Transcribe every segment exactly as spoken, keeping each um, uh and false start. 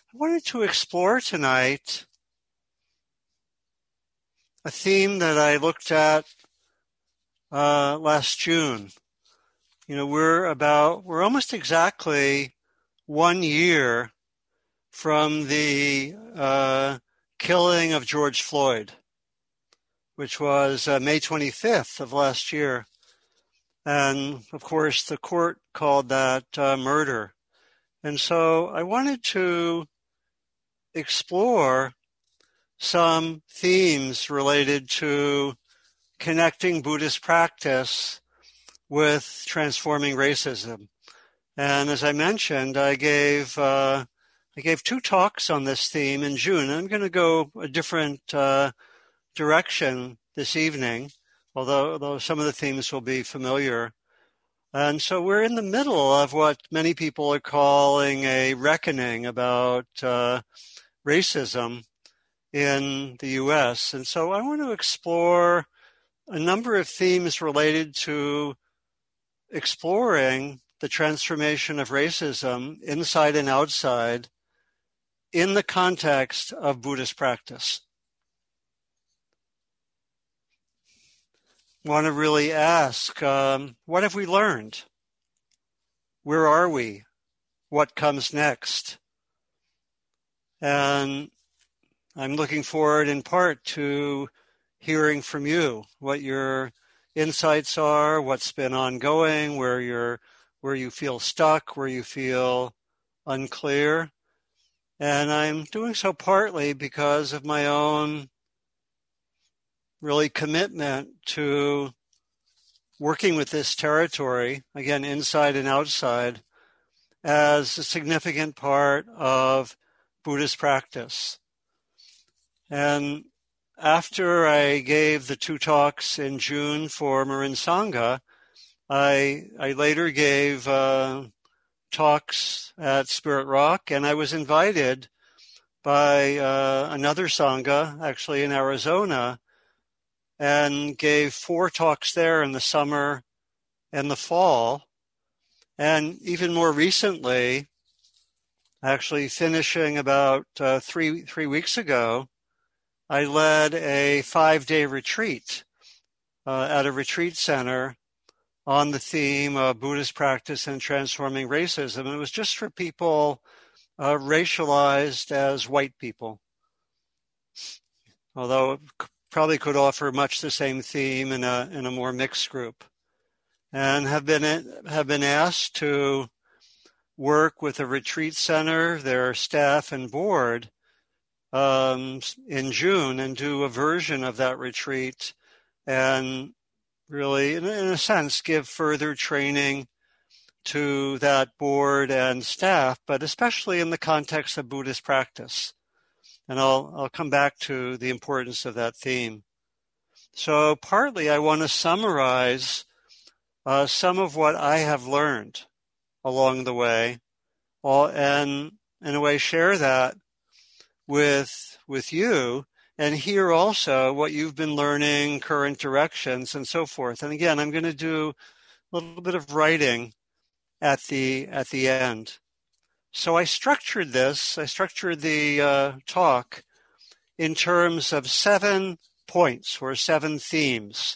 I wanted to explore tonight a theme that I looked at uh, last June. You know, we're about, we're almost exactly one year from the uh, killing of George Floyd, which was uh, May twenty-fifth of last year. And of course, the court called that uh, murder. And so I wanted to explore some themes related to connecting Buddhist practice with transforming racism. And as I mentioned, I gave uh, I gave two talks on this theme in June. I'm going to go a different uh, direction this evening, although, although some of the themes will be familiar. And so we're in the middle of what many people are calling a reckoning about uh, racism in the U S. And so I want to explore a number of themes related to exploring the transformation of racism inside and outside in the context of Buddhist practice. I want to really ask, um, what have we learned? Where are we? What comes next? And I'm looking forward in part to hearing from you what your insights are, what's been ongoing, where you're, where you feel stuck, where you feel unclear. And I'm doing so partly because of my own really commitment to working with this territory, again, inside and outside, as a significant part of Buddhist practice. And after I gave the two talks in June for Marin Sangha, I, I later gave uh, talks at Spirit Rock, and I was invited by uh, another Sangha, actually in Arizona, and gave four talks there in the summer and the fall. And even more recently, actually finishing about uh, three three weeks ago, I led a five-day retreat uh, at a retreat center on the theme of Buddhist practice and transforming racism. And it was just for people uh, racialized as white people, although it probably could offer much the same theme in a in a more mixed group, and have been have been asked to work with a retreat center, their staff and board, um, in June, and do a version of that retreat, and really, in, in a sense, give further training to that board and staff, but especially in the context of Buddhist practice. And I'll I'll come back to the importance of that theme. So partly I want to summarize uh, some of what I have learned along the way, all, and in a way share that with with you, and hear also what you've been learning, current directions, and so forth. And again, I'm going to do a little bit of writing at the at the end. So I structured this, I structured the uh, talk in terms of seven points or seven themes.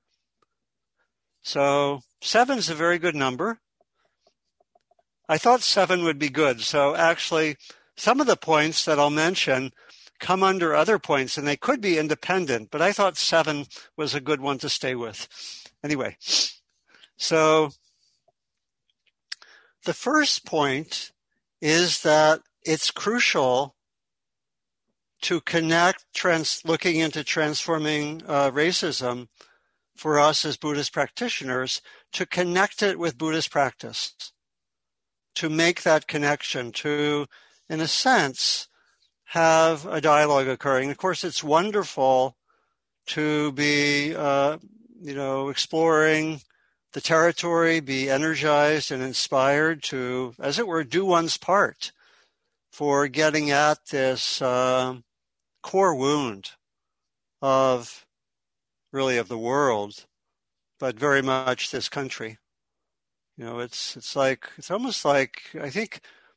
So seven is a very good number. I thought seven would be good. So actually, some of the points that I'll mention come under other points, and they could be independent, but I thought seven was a good one to stay with. Anyway, so the first point is that it's crucial to connect trans, looking into transforming uh, racism for us as Buddhist practitioners, to connect it with Buddhist practice, to make that connection, to, in a sense, have a dialogue occurring. Of course, it's wonderful to be, uh, you know, exploring the territory, be energized and inspired to, as it were, do one's part for getting at this uh, core wound of, really, of the world, but very much this country. You know, it's it's like, it's almost like, I think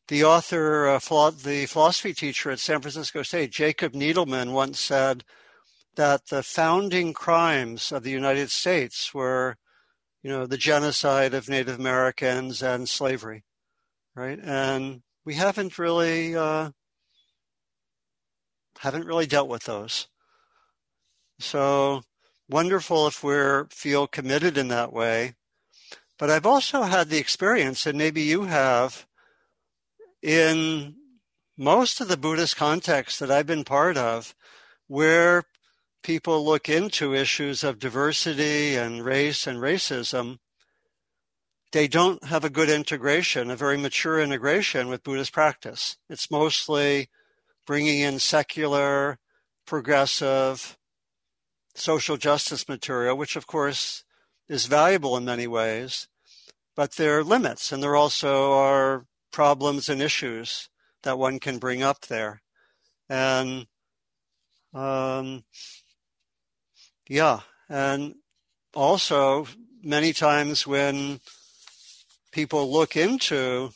the author, uh, philo- the philosophy teacher at San Francisco State, Jacob Needleman, once said that the founding crimes of the United States were, you know, the genocide of Native Americans and slavery, right? And we haven't really uh, haven't really dealt with those. So wonderful if we feel committed in that way. But I've also had the experience, and maybe you have, in most of the Buddhist contexts that I've been part of, where people look into issues of diversity and race and racism, they don't have a good integration, a very mature integration with Buddhist practice. It's mostly bringing in secular, progressive, social justice material, which of course is valuable in many ways, but there are limits, and there also are problems and issues that one can bring up there. And um, yeah, and also many times when people look into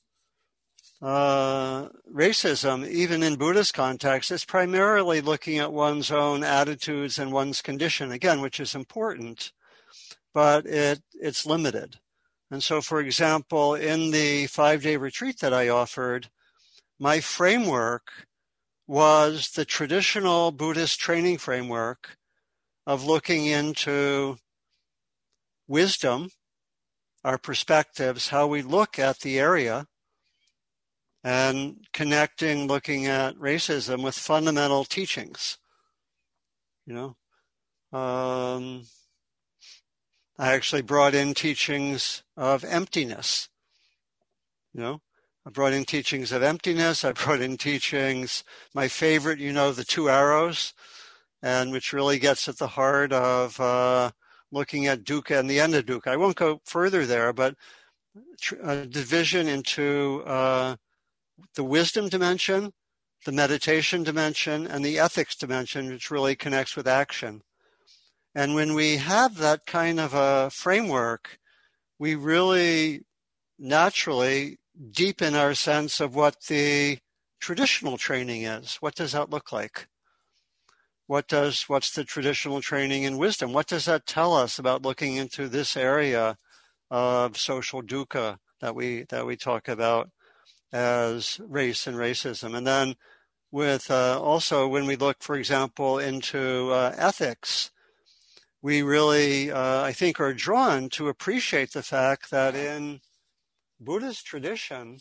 uh, racism, even in Buddhist context, it's primarily looking at one's own attitudes and one's condition, again, which is important, but it it's limited. And so, for example, in the five-day retreat that I offered, my framework was the traditional Buddhist training framework of looking into wisdom, our perspectives, how we look at the area, and connecting, looking at racism with fundamental teachings. You know, um, I actually brought in teachings of emptiness. You know, I brought in teachings of emptiness. I brought in teachings, my favorite, you know, the two arrows, and which really gets at the heart of uh, looking at dukkha and the end of dukkha. I won't go further there, but a division into uh, the wisdom dimension, the meditation dimension, and the ethics dimension, which really connects with action. And when we have that kind of a framework, we really naturally deepen our sense of what the traditional training is. What does that look like? What does, what's the traditional training in wisdom? What does that tell us about looking into this area of social dukkha that we, that we talk about as race and racism? And then with uh, also when we look, for example, into uh, ethics, we really, uh, I think, are drawn to appreciate the fact that in Buddhist tradition,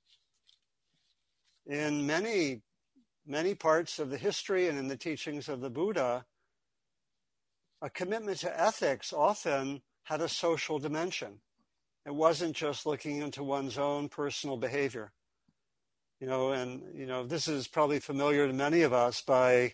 in many, many parts of the history and in the teachings of the Buddha, a commitment to ethics often had a social dimension. It wasn't just looking into one's own personal behavior. You know, and, you know, this is probably familiar to many of us by,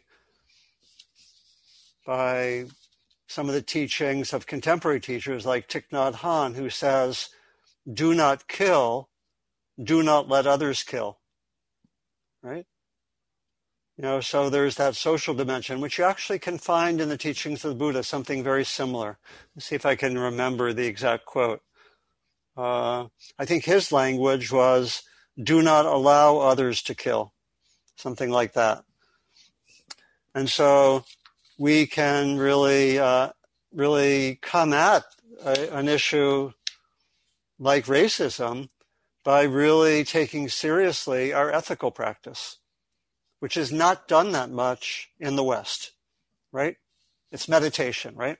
by some of the teachings of contemporary teachers like Thich Nhat Hanh, who says, do not kill, do not let others kill, right? You know, so there's that social dimension, which you actually can find in the teachings of the Buddha, something very similar. Let's see if I can remember the exact quote. Uh, I think his language was, do not allow others to kill, something like that. And so we can really, uh, really come at a, an issue like racism by really taking seriously our ethical practice, which is not done that much in the West, right? It's meditation, right?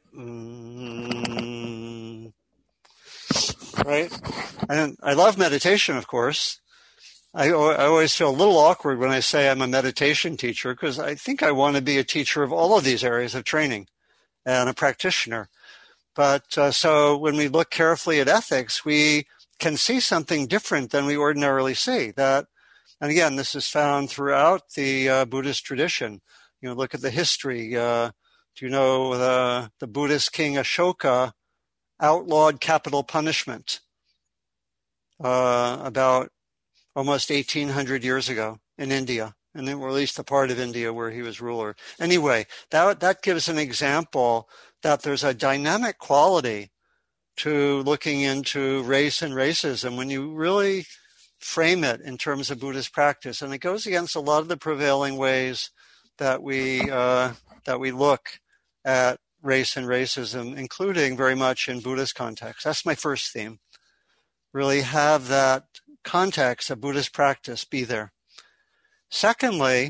Mm, right? And I love meditation, of course. I, I always feel a little awkward when I say I'm a meditation teacher because I think I want to be a teacher of all of these areas of training and a practitioner. But uh, so when we look carefully at ethics, we can see something different than we ordinarily see. That, and again, this is found throughout the uh, Buddhist tradition. You know, look at the history. Uh, do you know the, the Buddhist king Ashoka outlawed capital punishment uh, about almost eighteen hundred years ago in India, and then, or at least the part of India where he was ruler. Anyway, that that gives an example that there's a dynamic quality to looking into race and racism when you really frame it in terms of Buddhist practice. And it goes against a lot of the prevailing ways that we uh, that we look at race and racism, including very much in Buddhist context. That's my first theme. Really have that context of Buddhist practice be there. Secondly,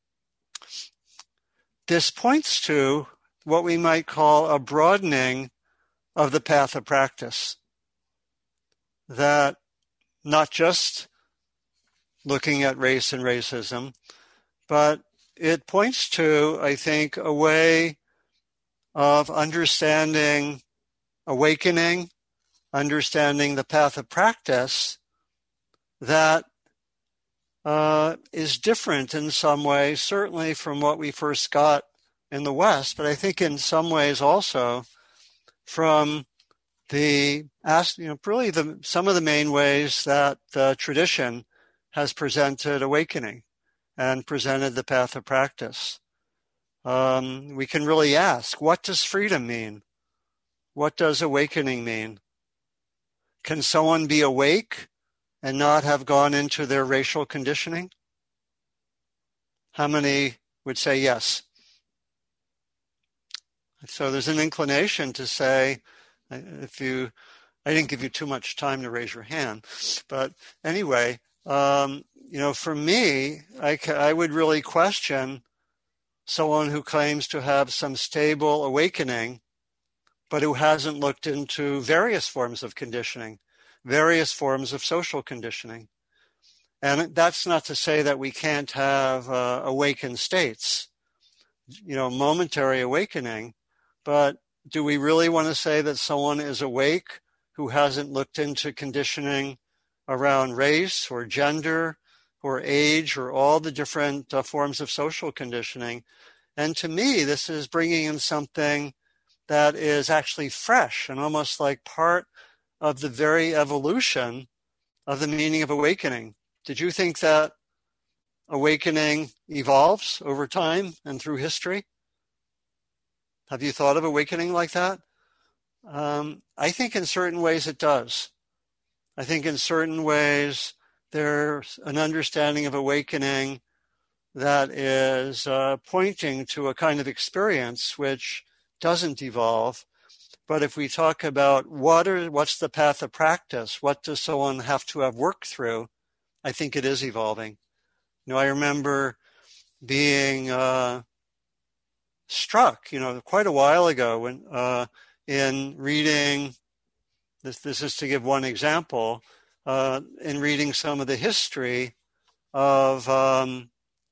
this points to what we might call a broadening of the path of practice. That not just looking at race and racism, but it points to, I think, a way of understanding awakening, understanding the path of practice that uh, is different in some ways, certainly from what we first got in the West, but I think in some ways also from the, you know, really the, some of the main ways that the tradition has presented awakening and presented the path of practice. Um, we can really ask, what does freedom mean? What does awakening mean? Can someone be awake and not have gone into their racial conditioning? How many would say yes? So there's an inclination to say, if you, I didn't give you too much time to raise your hand, but anyway, um, you know, for me, I, ca- I would really question someone who claims to have some stable awakening, but who hasn't looked into various forms of conditioning, various forms of social conditioning. And that's not to say that we can't have uh, awakened states, you know, momentary awakening, but do we really want to say that someone is awake who hasn't looked into conditioning around race or gender or age or all the different uh, forms of social conditioning? And to me, this is bringing in something that is actually fresh and almost like part of the very evolution of the meaning of awakening. Did you think that awakening evolves over time and through history? Have you thought of awakening like that? Um, I think in certain ways it does. I think in certain ways there's an understanding of awakening that is uh, pointing to a kind of experience which doesn't evolve. But if we talk about what are, what's the path of practice, what does someone have to have worked through, I think it is evolving. You know, I remember being uh, struck, you know, quite a while ago when uh, in reading, this, this is to give one example, uh, in reading some of the history of um,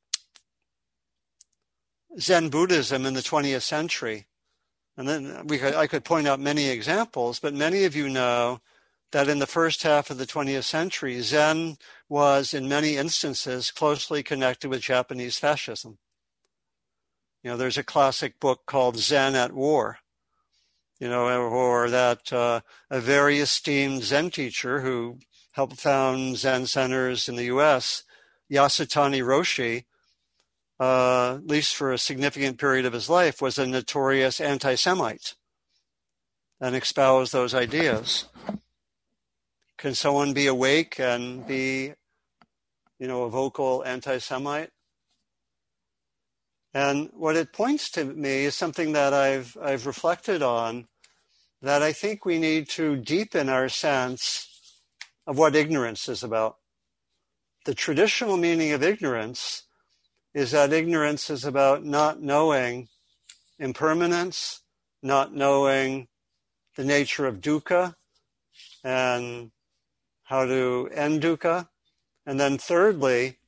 Zen Buddhism in the twentieth century. And then we could, I could point out many examples, but many of you know that in the first half of the twentieth century, Zen was in many instances closely connected with Japanese fascism. You know, there's a classic book called Zen at War, you know, or that uh, a very esteemed Zen teacher who helped found Zen centers in the U S, Yasutani Roshi, uh, at least for a significant period of his life, was a notorious anti-Semite and espoused those ideas. Can someone be awake and be, you know, a vocal anti-Semite? And what it points to me is something that I've I've reflected on, that I think we need to deepen our sense of what ignorance is about. The traditional meaning of ignorance is that ignorance is about not knowing impermanence, not knowing the nature of dukkha and how to end dukkha. And then thirdly,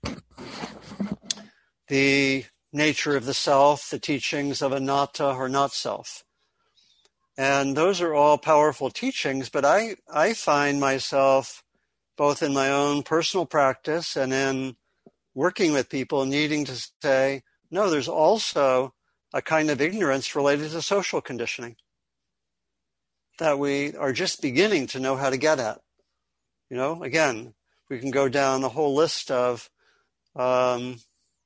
the nature of the self, the teachings of anatta or not self. And those are all powerful teachings, but I, I find myself both in my own personal practice and in working with people needing to say, no, there's also a kind of ignorance related to social conditioning that we are just beginning to know how to get at. You know, again, we can go down the whole list of um,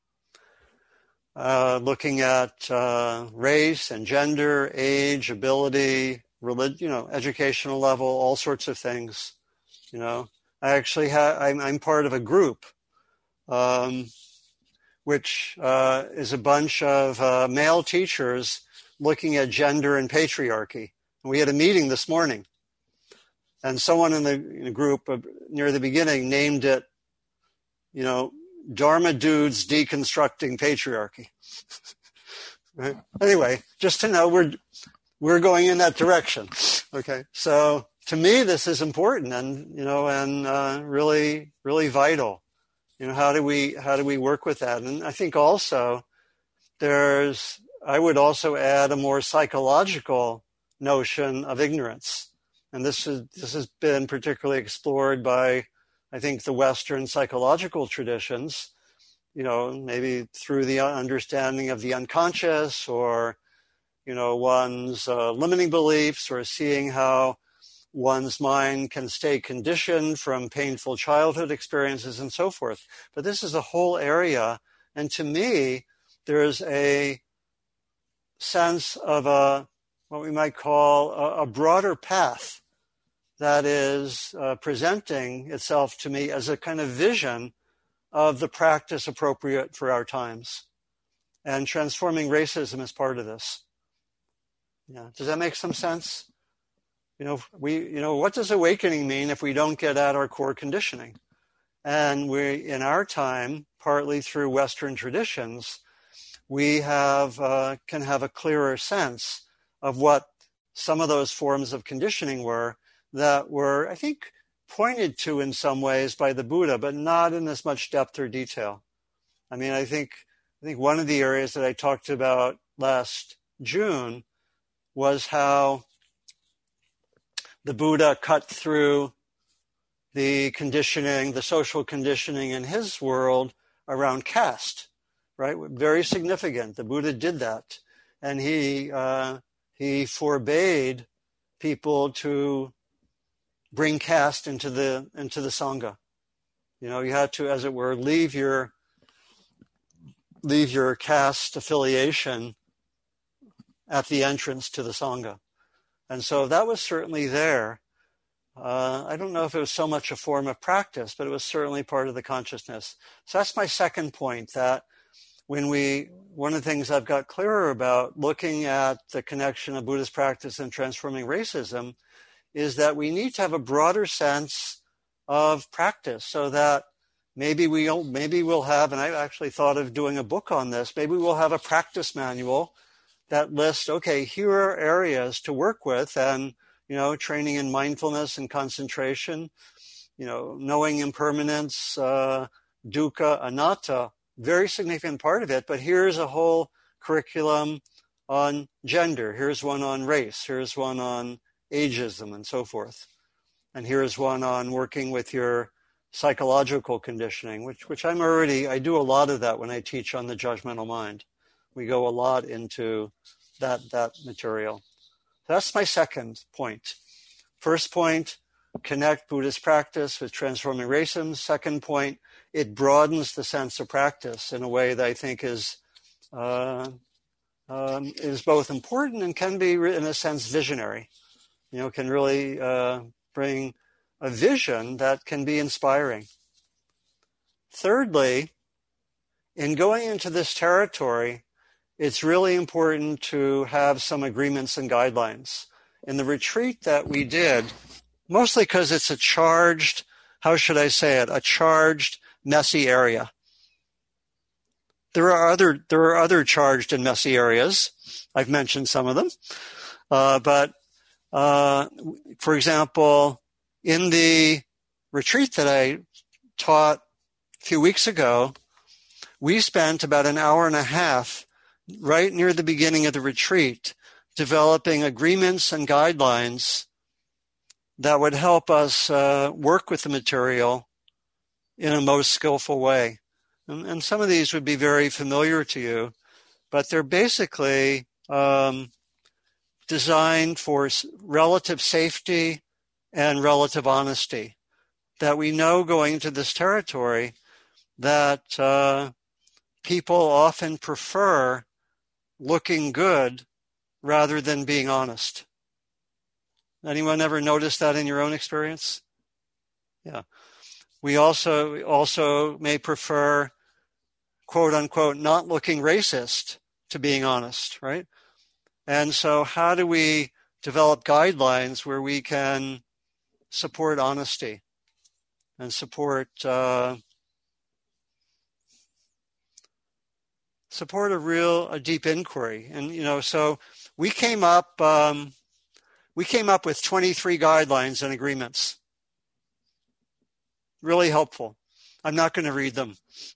uh, looking at uh, race and gender, age, ability, religion, you know, educational level, all sorts of things, you know. I actually have, I'm, I'm part of a group, um, which uh, is a bunch of uh, male teachers looking at gender and patriarchy. We had a meeting this morning, and someone in the, in the group uh, near the beginning named it, you know, Dharma Dudes Deconstructing Patriarchy. Right? Anyway, just to know we're we're going in that direction. Okay, so to me this is important, and you know, and uh, really, really vital. You know, how do we how do we work with that? And I think also there's I would also add a more psychological notion of ignorance, and this is this has been particularly explored by, I think, the Western psychological traditions. You know, maybe through the understanding of the unconscious, or, you know, one's uh, limiting beliefs, or seeing how one's mind can stay conditioned from painful childhood experiences and so forth. But this is a whole area. And to me, there's a sense of a, what we might call a, a broader path that is uh, presenting itself to me as a kind of vision of the practice appropriate for our times. And transforming racism is part of this. Yeah. Does that make some sense? You know, we, you know, what does awakening mean if we don't get at our core conditioning? And we, in our time, partly through Western traditions, we have, uh, can have a clearer sense of what some of those forms of conditioning were that were, I think, pointed to in some ways by the Buddha, but not in as much depth or detail. I mean, I think I think one of the areas that I talked about last June was how the Buddha cut through the conditioning, the social conditioning in his world around caste, right? Very significant. The Buddha did that, and he uh, he forbade people to bring caste into the into the Sangha. You know, you had to, as it were, leave your leave your caste affiliation at the entrance to the Sangha. And so that was certainly there. Uh, I don't know if it was so much a form of practice, but it was certainly part of the consciousness. So that's my second point, that when we, one of the things I've got clearer about looking at the connection of Buddhist practice and transforming racism is that we need to have a broader sense of practice, so that maybe we'll maybe we'll have, and I actually thought of doing a book on this, maybe we'll have a practice manual that lists, okay, here are areas to work with, and, you know, training in mindfulness and concentration, you know, knowing impermanence, uh, dukkha, anatta, very significant part of it, but here's a whole curriculum on gender, here's one on race, here's one on ageism and so forth. And here's one on working with your psychological conditioning, which which I'm already, I do a lot of that when I teach on the judgmental mind. We go a lot into that, that material. That's my second point. First point, connect Buddhist practice with transforming racism. Second point, it broadens the sense of practice in a way that I think is uh, um, is both important and can be, in a sense, visionary. You know, can really uh, bring a vision that can be inspiring. Thirdly, in going into this territory, it's really important to have some agreements and guidelines. In the retreat that we did, mostly because it's a charged, how should I say it, a charged, messy area. There are other there are other charged and messy areas. I've mentioned some of them, uh, but Uh, for example, in the retreat that I taught a few weeks ago, we spent about an hour and a half right near the beginning of the retreat developing agreements and guidelines that would help us uh, work with the material in a most skillful way. And, and some of these would be very familiar to you, but they're basically um, designed for relative safety and relative honesty, that we know going into this territory that uh, people often prefer looking good rather than being honest. Anyone ever noticed that in your own experience? Yeah. We also also may prefer, quote unquote, not looking racist to being honest, right? And so how do we develop guidelines where we can support honesty and support uh, support a real, a deep inquiry? And, you know, so we came up, um, we came up with twenty-three guidelines and agreements. Really helpful. I'm not going to read them.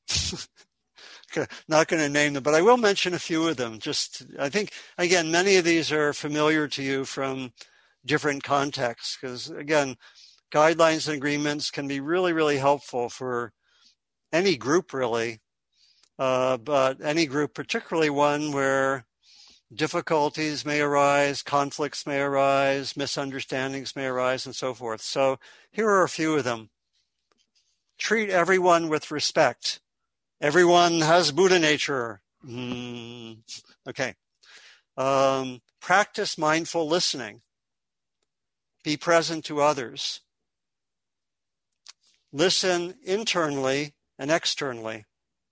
Not going to name them, but I will mention a few of them. Just, I think, again, many of these are familiar to you from different contexts, because, again, guidelines and agreements can be really, really helpful for any group, really, uh, but any group, particularly one where difficulties may arise, conflicts may arise, misunderstandings may arise, and so forth. So here are a few of them. Treat everyone with respect. Everyone has Buddha nature. Mm, okay. Um, practice mindful listening. Be present to others. Listen internally and externally.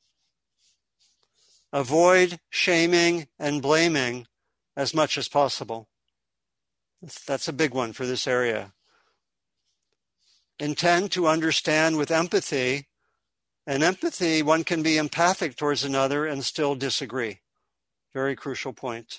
Avoid shaming and blaming as much as possible. That's a big one for this area. Intend to understand with empathy. And empathy, one can be empathic towards another and still disagree. Very crucial point.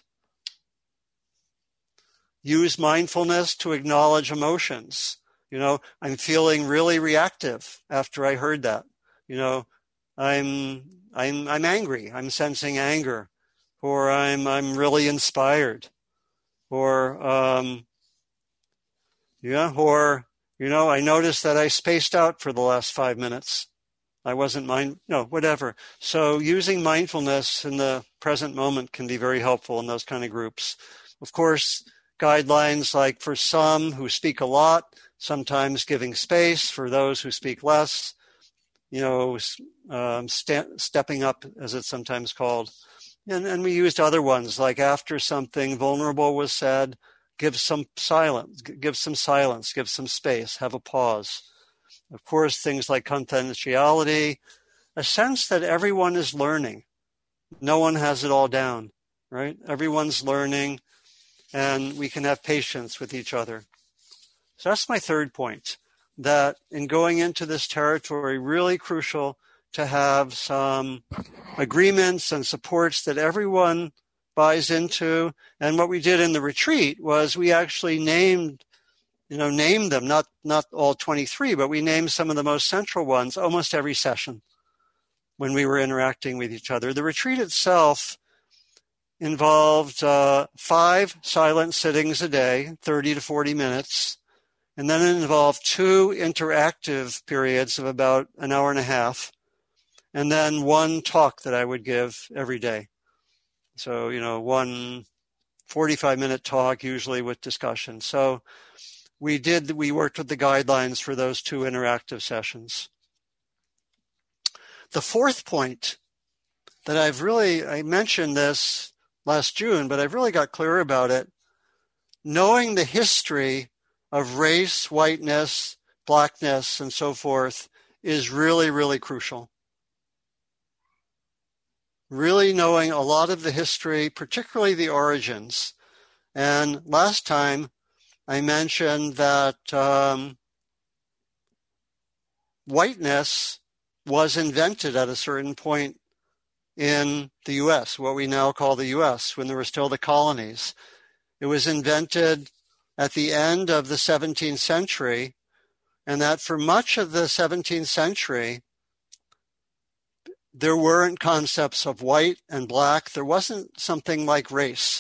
Use mindfulness to acknowledge emotions. You know, I'm feeling really reactive after I heard that. You know, I'm I'm I'm angry. I'm sensing anger, or I'm I'm really inspired, or um, yeah, or you know, I noticed that I spaced out for the last five minutes. I wasn't mind, no, whatever. So using mindfulness in the present moment can be very helpful in those kind of groups. Of course, guidelines like for some who speak a lot, sometimes giving space for those who speak less, you know, um, st- stepping up, as it's sometimes called. And, and we used other ones, like after something vulnerable was said, give some silence, give some silence, give some space, have a pause. Of course, things like confidentiality, a sense that everyone is learning. No one has it all down, right? Everyone's learning, and we can have patience with each other. So that's my third point, that in going into this territory, really crucial to have some agreements and supports that everyone buys into. And what we did in the retreat was we actually named You know, name them, not not all twenty-three, but we named some of the most central ones almost every session when we were interacting with each other. The retreat itself involved uh, five silent sittings a day, thirty to forty minutes, and then it involved two interactive periods of about an hour and a half, and then one talk that I would give every day. So, you know, one forty-five minute talk, usually with discussion. So we did, we worked with the guidelines for those two interactive sessions. The fourth point that I've really, I mentioned this last June, but I've really got clear about it. Knowing the history of race, whiteness, blackness, and so forth is really, really crucial. Really knowing a lot of the history, particularly the origins. And last time I mentioned that um, whiteness was invented at a certain point in the U S, what we now call the U S, when there were still the colonies. It was invented at the end of the seventeenth century, and that for much of the seventeenth century, there weren't concepts of white and black. There wasn't something like race.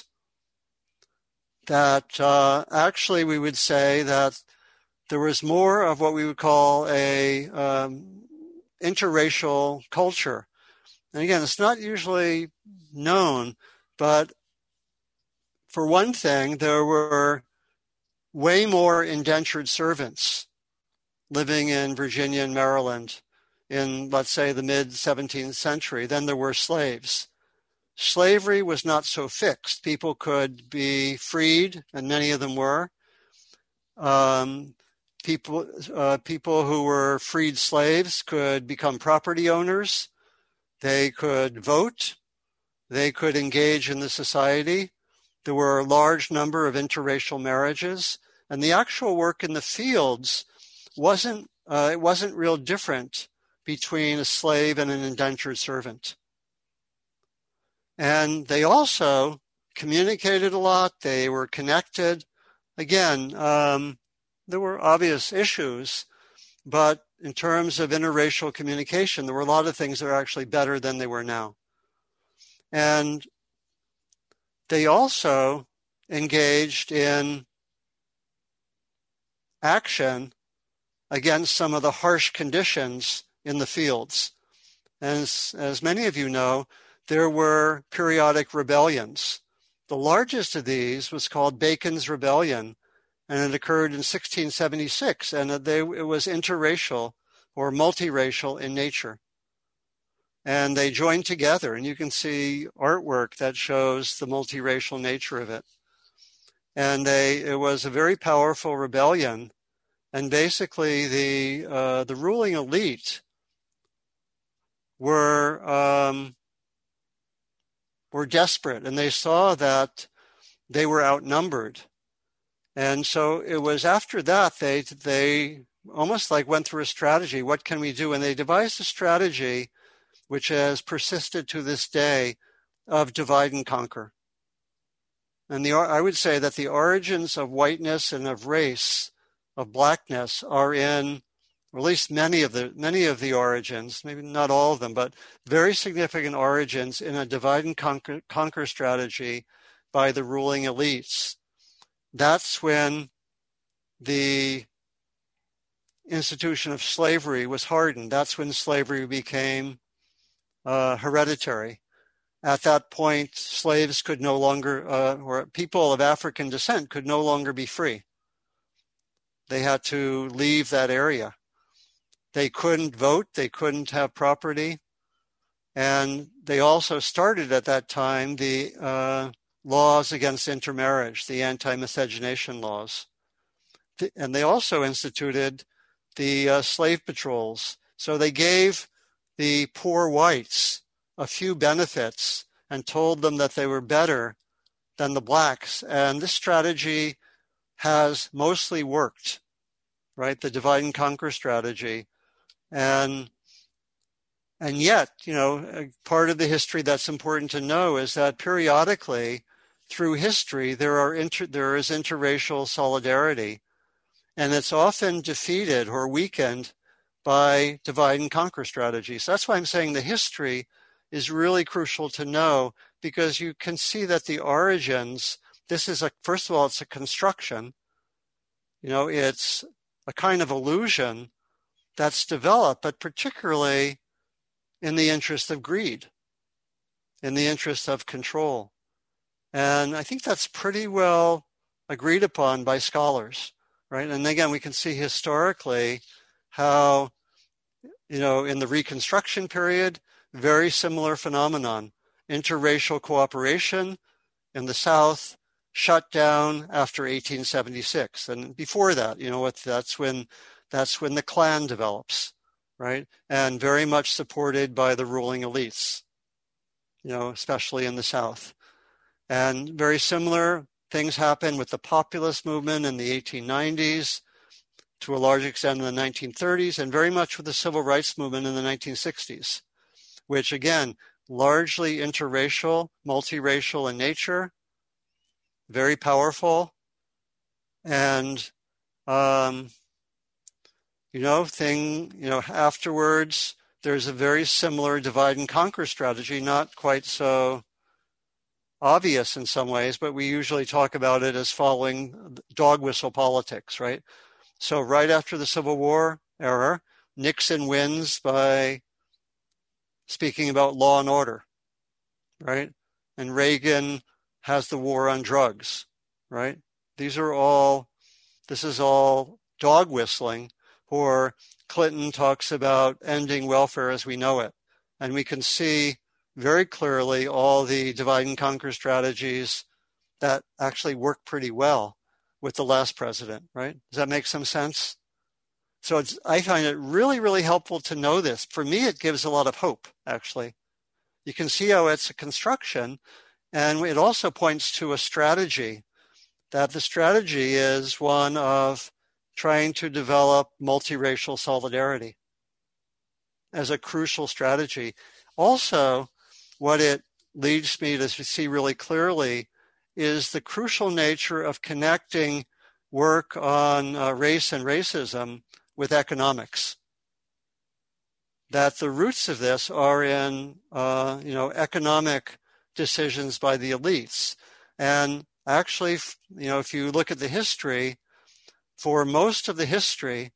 That uh, actually we would say that there was more of what we would call a um, interracial culture. And again, it's not usually known, but for one thing, there were way more indentured servants living in Virginia and Maryland in, let's say, the mid-seventeenth century than there were slaves. Slavery was not so fixed. People could be freed, and many of them were. Um, people, uh, people who were freed slaves could become property owners. They could vote. They could engage in the society. There were a large number of interracial marriages, and the actual work in the fields wasn't uh, it wasn't real different between a slave and an indentured servant. And they also communicated a lot. They were connected. Again, um, there were obvious issues, but in terms of interracial communication, there were a lot of things that are actually better than they were now. And they also engaged in action against some of the harsh conditions in the fields. And as, as many of you know, there were periodic rebellions. The largest of these was called Bacon's Rebellion, and it occurred in sixteen seventy-six, and they, it was interracial or multiracial in nature. And they joined together, and you can see artwork that shows the multiracial nature of it. And they, it was a very powerful rebellion, and basically the uh, the ruling elite were um, were desperate, and they saw that they were outnumbered. And so it was after that they they almost like went through a strategy. What can we do? And they devised a strategy which has persisted to this day of divide and conquer. And the I would say that the origins of whiteness and of race, of blackness, are in, or at least many of the many of the origins, maybe not all of them, but very significant origins in a divide and conquer, conquer strategy by the ruling elites. That's when the institution of slavery was hardened. That's when slavery became uh, hereditary. At that point, slaves could no longer, uh, or people of African descent could no longer be free. They had to leave that area. They couldn't vote. They couldn't have property. And they also started at that time the uh, laws against intermarriage, the anti-miscegenation laws. And they also instituted the uh, slave patrols. So they gave the poor whites a few benefits and told them that they were better than the blacks. And this strategy has mostly worked, right? The divide and conquer strategy. And and yet, you know, part of the history that's important to know is that periodically through history, there are inter, there is interracial solidarity, and it's often defeated or weakened by divide and conquer strategies. So that's why I'm saying the history is really crucial to know, because you can see that the origins, this is a, first of all, it's a construction. You know, it's a kind of illusion that's developed, but particularly in the interest of greed, in the interest of control. And I think that's pretty well agreed upon by scholars, right? And again, we can see historically how, you know, in the Reconstruction period, very similar phenomenon. Interracial cooperation in the South shut down after eighteen seventy-six. And before that, you know, what that's when that's when the Klan develops, right? And very much supported by the ruling elites, you know, especially in the South. And very similar things happen with the populist movement in the eighteen nineties, to a large extent in the nineteen thirties, and very much with the civil rights movement in the nineteen sixties, which again, largely interracial, multiracial in nature, very powerful. And, um, you know, thing, you know, afterwards, there's a very similar divide and conquer strategy, not quite so obvious in some ways, but we usually talk about it as following dog whistle politics, right? So right after the Civil War era, Nixon wins by speaking about law and order, right? And Reagan has the war on drugs, right? These are all, this is all dog whistling. Or Clinton talks about ending welfare as we know it. And we can see very clearly all the divide and conquer strategies that actually work pretty well with the last president, right? Does that make some sense? So it's, I find it really, really helpful to know this. For me, it gives a lot of hope, actually. You can see how it's a construction, and it also points to a strategy, that the strategy is one of trying to develop multiracial solidarity as a crucial strategy. Also, what it leads me to see really clearly is the crucial nature of connecting work on uh, race and racism with economics. That the roots of this are in, uh, you know, economic decisions by the elites. And actually, you know, if you look at the history, for most of the history,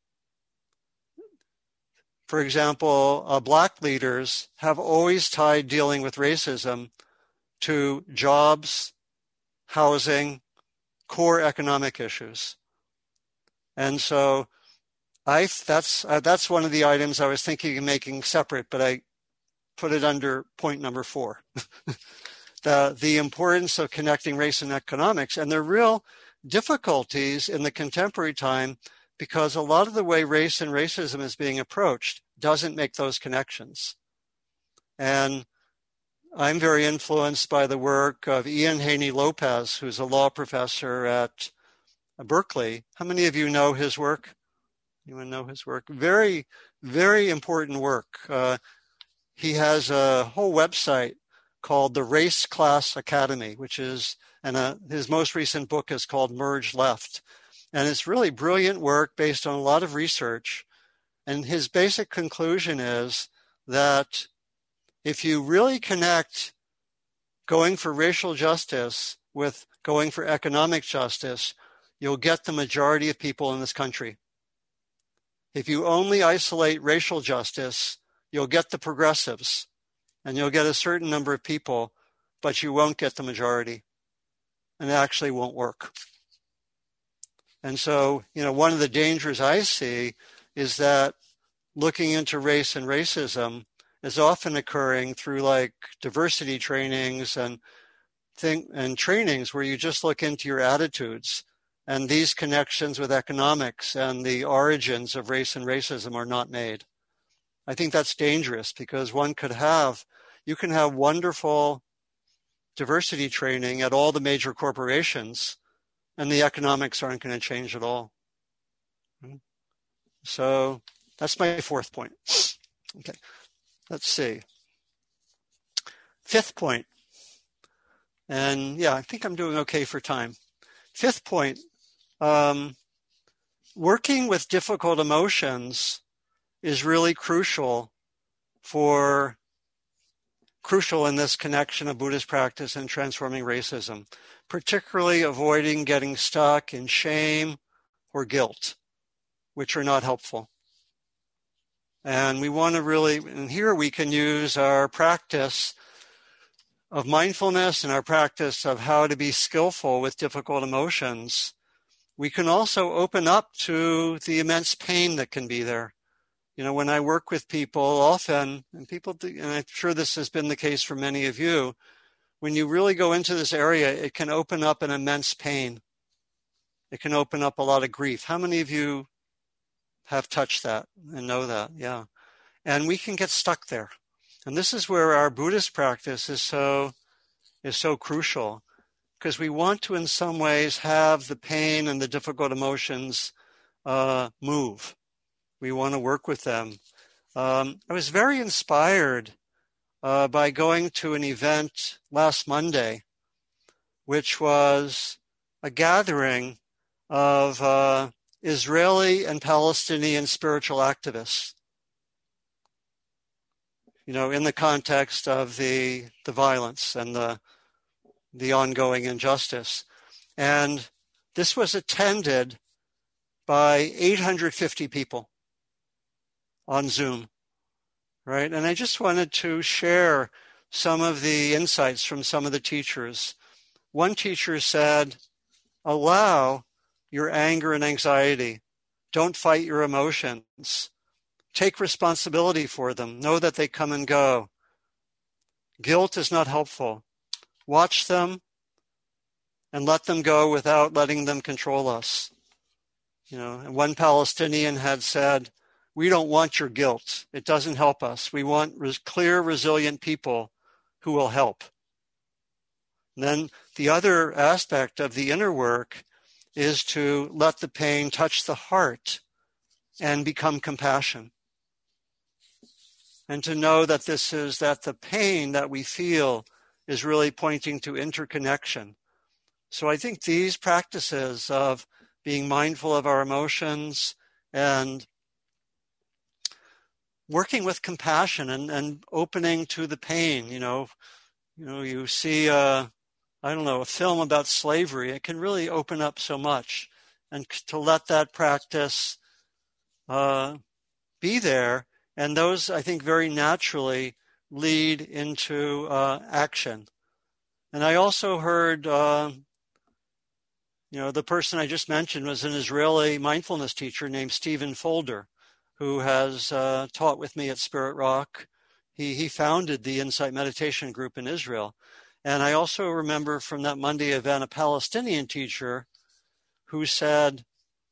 for example, uh, black leaders have always tied dealing with racism to jobs, housing, core economic issues. And so I that's uh, that's one of the items I was thinking of making separate, but I put it under point number four. the the importance of connecting race and economics, and the real difficulties in the contemporary time, because a lot of the way race and racism is being approached doesn't make those connections. And I'm very influenced by the work of Ian Haney Lopez, who's a law professor at Berkeley. How many of you know his work? Anyone know his work? Very, very important work. Uh, he has a whole website called the Race Class Academy, which is, and uh, his most recent book is called Merge Left. And it's really brilliant work based on a lot of research. And his basic conclusion is that if you really connect going for racial justice with going for economic justice, you'll get the majority of people in this country. If you only isolate racial justice, you'll get the progressives and you'll get a certain number of people, but you won't get the majority, and it actually won't work. And so, you know, one of the dangers I see is that looking into race and racism is often occurring through like diversity trainings and thing and trainings where you just look into your attitudes, and these connections with economics and the origins of race and racism are not made. I think that's dangerous, because one could have, you can have wonderful diversity training at all the major corporations, and the economics aren't going to change at all. So that's my fourth point. Okay, let's see. Fifth point, and yeah, I think I'm doing okay for time. Fifth point, um, working with difficult emotions is really crucial for crucial in this connection of Buddhist practice and transforming racism, particularly avoiding getting stuck in shame or guilt, which are not helpful. And we want to really, and here we can use our practice of mindfulness and our practice of how to be skillful with difficult emotions. We can also open up to the immense pain that can be there. You know, when I work with people often, and people, do, and I'm sure this has been the case for many of you, when you really go into this area, it can open up an immense pain. It can open up a lot of grief. How many of you have touched that and know that? Yeah. And we can get stuck there. And this is where our Buddhist practice is so, is so crucial, because we want to, in some ways, have the pain and the difficult emotions uh, move. We want to work with them. Um, I was very inspired uh, by going to an event last Monday, which was a gathering of uh, Israeli and Palestinian spiritual activists, you know, in the context of the the violence and the the ongoing injustice. And this was attended by eight hundred fifty people on Zoom, right? And I just wanted to share some of the insights from some of the teachers. One teacher said, allow your anger and anxiety. Don't fight your emotions. Take responsibility for them. Know that they come and go. Guilt is not helpful. Watch them and let them go without letting them control us. You know, and one Palestinian had said, "We don't want your guilt. It doesn't help us. We want res- clear, resilient people who will help." And then the other aspect of the inner work is to let the pain touch the heart and become compassion. And to know that this is, that the pain that we feel is really pointing to interconnection. So I think these practices of being mindful of our emotions and working with compassion and, and opening to the pain, you know, you know, you see, a, I don't know, a film about slavery, it can really open up so much. And to let that practice uh, be there, and those, I think, very naturally lead into uh, action. And I also heard, uh, you know, the person I just mentioned was an Israeli mindfulness teacher named Stephen Folder, who has uh, taught with me at Spirit Rock. He, he founded the Insight Meditation Group in Israel. And I also remember from that Monday event a Palestinian teacher who said,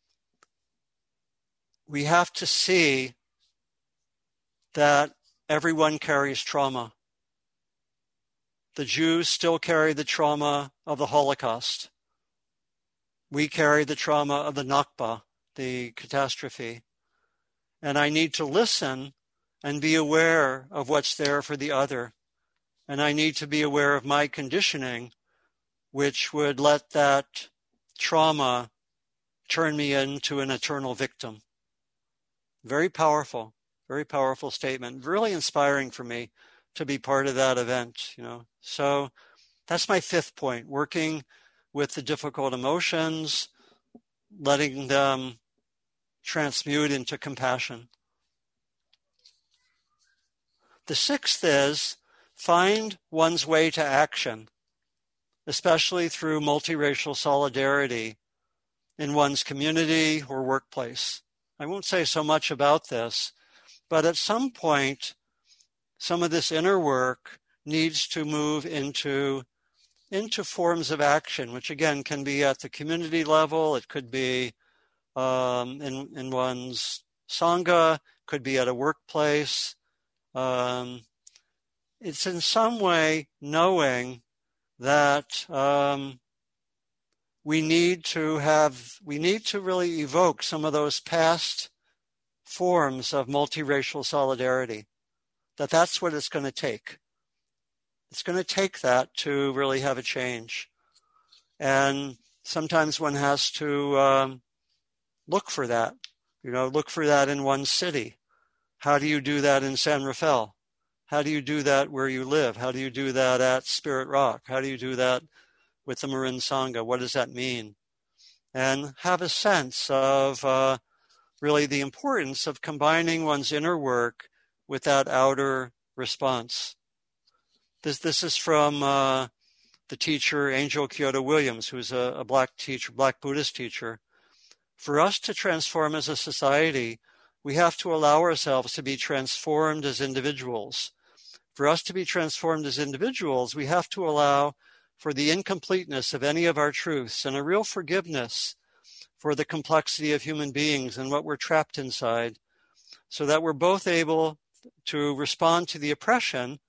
we have to see that everyone carries trauma. The Jews still carry the trauma of the Holocaust. We carry the trauma of the Nakba, the catastrophe. And I need to listen and be aware of what's there for the other. And I need to be aware of my conditioning, which would let that trauma turn me into an eternal victim. Very powerful, very powerful statement. Really inspiring for me to be part of that event, you know. So that's my fifth point, working with the difficult emotions, letting them transmute into compassion. The sixth is find one's way to action, especially through multiracial solidarity in one's community or workplace. I won't say so much about this, but at some point, some of this inner work needs to move into, into forms of action, which again can be at the community level. It could be um, in, in one's Sangha, could be at a workplace. Um, it's in some way knowing that um, we need to have, we need to really evoke some of those past forms of multiracial solidarity, that that's what it's going to take. It's going to take that to really have a change. And sometimes one has to um, look for that, you know, look for that in one city. How do you do that in San Rafael? How do you do that where you live? How do you do that at Spirit Rock? How do you do that with the Marin Sangha? What does that mean? And have a sense of uh, really the importance of combining one's inner work with that outer response. This this is from uh, the teacher Angel Kyoto Williams, who's a, a black teacher, black Buddhist teacher. For us to transform as a society, we have to allow ourselves to be transformed as individuals. For us to be transformed as individuals, we have to allow for the incompleteness of any of our truths and a real forgiveness for the complexity of human beings and what we're trapped inside, so that we're both able to respond to the oppression,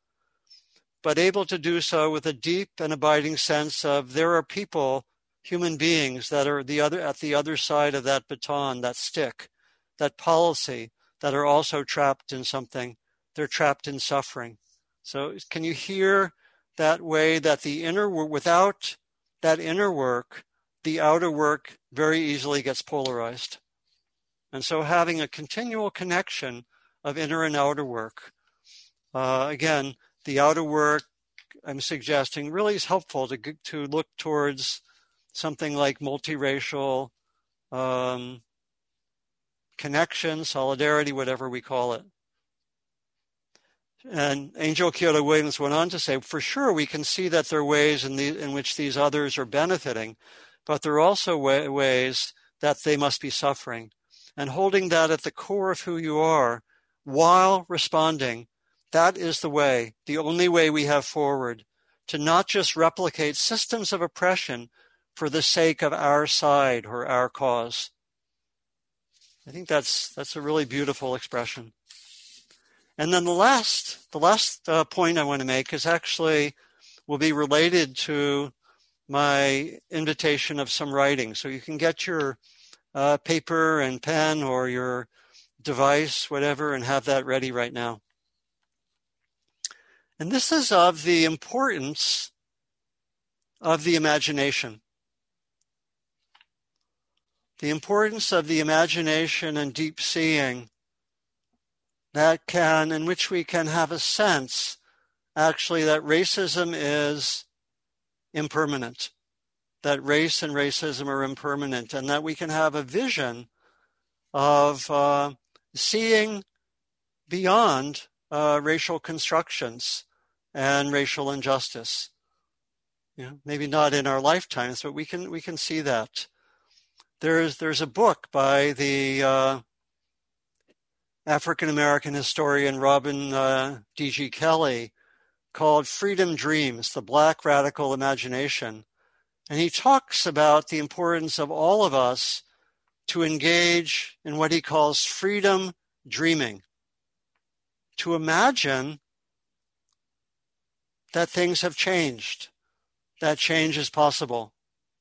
but able to do so with a deep and abiding sense of there are people, human beings, that are the other at the other side of that baton, that stick, that policy, that are also trapped in something. They're trapped in suffering. So can you hear that way that the inner work, without that inner work, the outer work very easily gets polarized. And so having a continual connection of inner and outer work. Uh, again, the outer work, I'm suggesting, really is helpful to, to look towards something like multiracial um, connection, solidarity, whatever we call it. And Angel Kyoto Williams went on to say, for sure, we can see that there are ways in, the, in which these others are benefiting, but there are also way, ways that they must be suffering. And holding that at the core of who you are while responding, that is the way, the only way we have forward, to not just replicate systems of oppression for the sake of our side or our cause. I think that's that's a really beautiful expression. And then the last the last uh, point I want to make is actually will be related to my invitation of some writing. So you can get your uh, paper and pen or your device, whatever, and have that ready right now. And this is of the importance of the imagination. The importance of the imagination and deep seeing that can, in which we can have a sense, actually, that racism is impermanent, that race and racism are impermanent, and that we can have a vision of uh, seeing beyond uh, racial constructions and racial injustice. You know, maybe not in our lifetimes, but we can we can see that. There's there's a book by the uh, African American historian Robin uh, D G Kelley called Freedom Dreams: The Black Radical Imagination. And he talks about the importance of all of us to engage in what he calls freedom dreaming, to imagine that things have changed, that change is possible,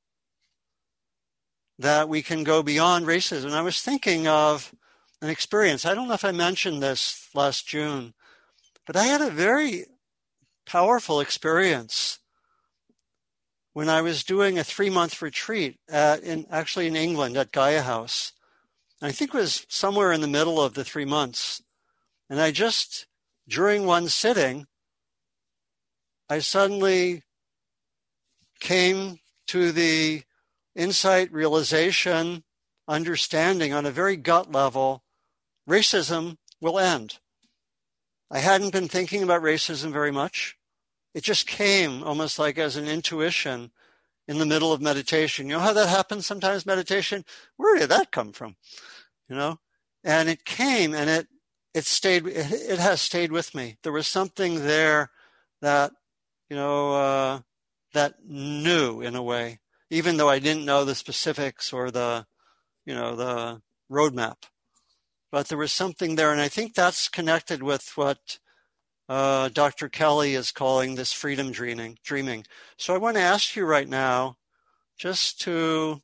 that we can go beyond racism. And I was thinking of an experience. I don't know if I mentioned this last June, but I had a very powerful experience when I was doing a three-month retreat at, in actually in England at Gaia House. And I think it was somewhere in the middle of the three months. And I just, during one sitting, I suddenly came to the insight, realization, understanding on a very gut level, racism will end. I hadn't been thinking about racism very much. It just came almost like as an intuition in the middle of meditation. You know how that happens sometimes, meditation? Where did that come from? You know? And it came and it it stayed, it, it has stayed with me. There was something there that, you know, uh, that knew in a way, even though I didn't know the specifics or the, you know, the roadmap. But there was something there, and I think that's connected with what uh, Doctor Kelley is calling this freedom dreaming. Dreaming. So I want to ask you right now, just to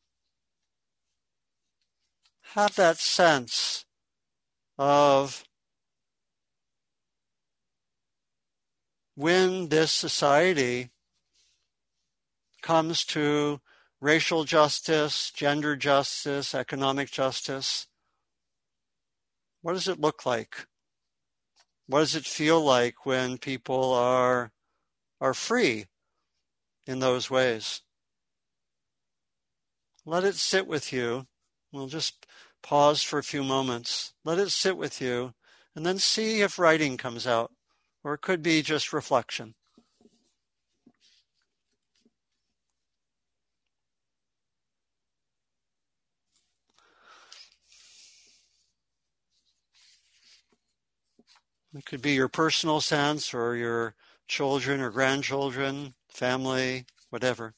have that sense of when this society comes to racial justice, gender justice, economic justice, what does it look like? What does it feel like when people are are free in those ways? Let it sit with you. We'll just pause for a few moments. Let it sit with you, and then see if writing comes out, or it could be just reflection. It could be your personal sense or your children or grandchildren, family, whatever.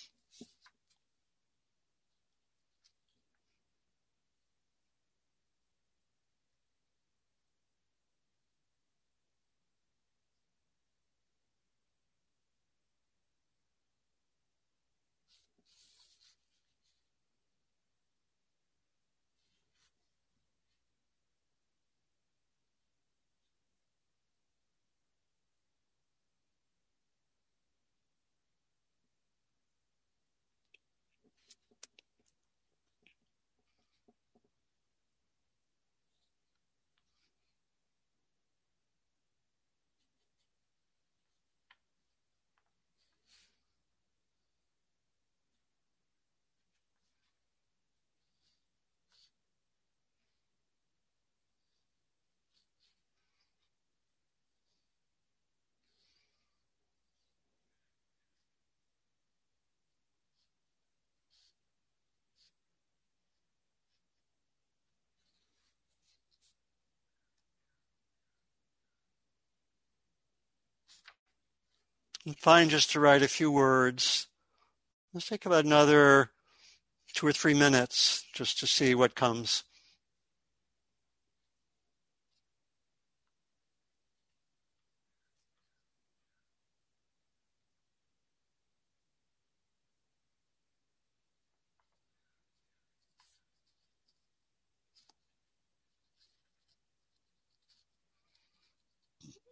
And fine just to write a few words. Let's take about another two or three minutes just to see what comes.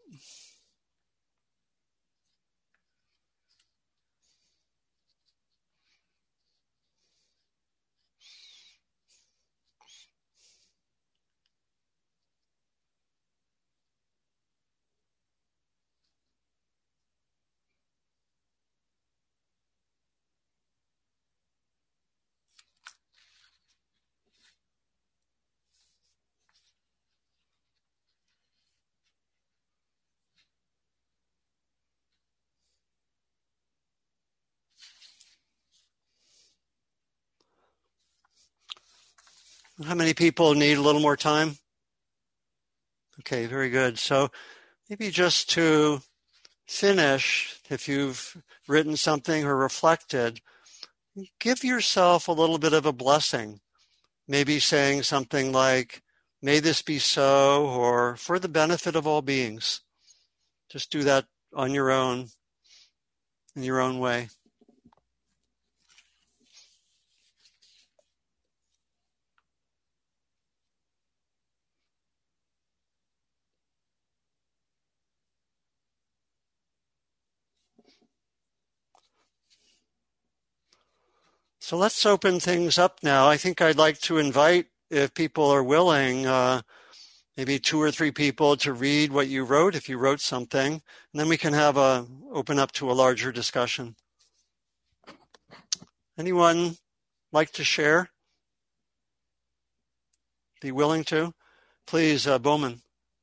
How many people need a little more time? Okay, very good. So maybe just to finish, if you've written something or reflected, give yourself a little bit of a blessing. Maybe saying something like, may this be so, or for the benefit of all beings. Just do that on your own, in your own way. So let's open things up now. I think I'd like to invite, if people are willing, uh, maybe two or three people to read what you wrote, if you wrote something, and then we can have a open up to a larger discussion. Anyone like to share? Be willing to? Please, uh, Bowman.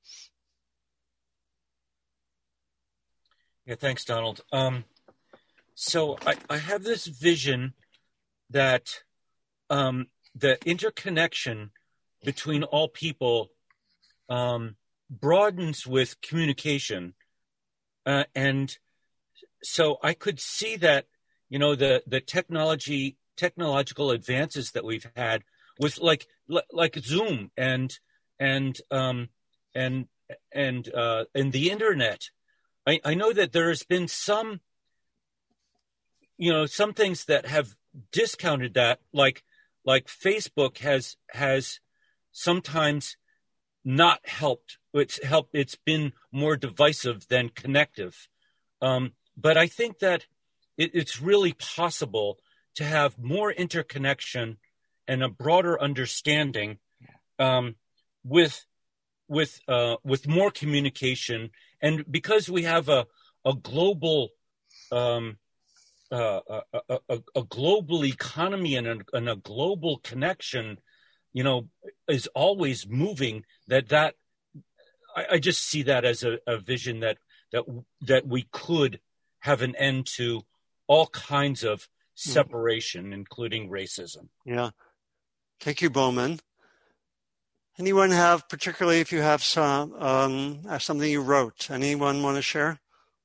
Yeah, thanks, Donald. Um, so I, I have this vision that um, the interconnection between all people um, broadens with communication. Uh, and so I could see that, you know, the, the technology, technological advances that we've had with like, like Zoom and, and, um, and, and, uh, and the internet. I, I know that there has been some, you know, some things that have discounted that, like, like Facebook has, has sometimes not helped. It's helped. It's been more divisive than connective. Um, but I think that it, it's really possible to have more interconnection and a broader understanding um, with with uh, with more communication. And because we have a a global um, uh, a, a, a global economy and a, and a global connection, you know, is always moving. That that I, I just see that as a, a vision that that that we could have an end to all kinds of separation, mm-hmm. including racism. Yeah. Thank you, Bowman. Anyone have, particularly if you have some um, something you wrote, anyone want to share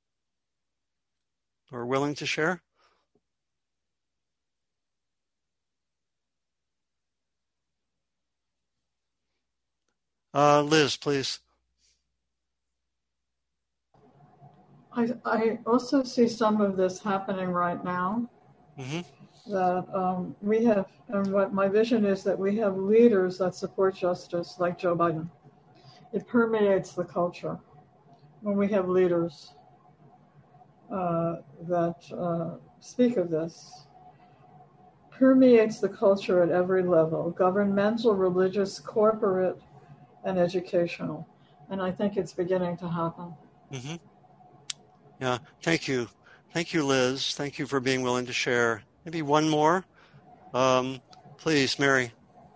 or willing to share? Uh, Liz, please. I, I also see some of this happening right now. Mm-hmm. That um, we have, and what my vision is that we have leaders that support justice, like Joe Biden. It permeates the culture when we have leaders uh, that uh, speak of this. Permeates the culture at every level, governmental, religious, corporate, and educational. And I think it's beginning to happen. Mm-hmm. Yeah, thank you. Thank you, Liz. Thank you for being willing to share. Maybe one more. Um, please, Mary.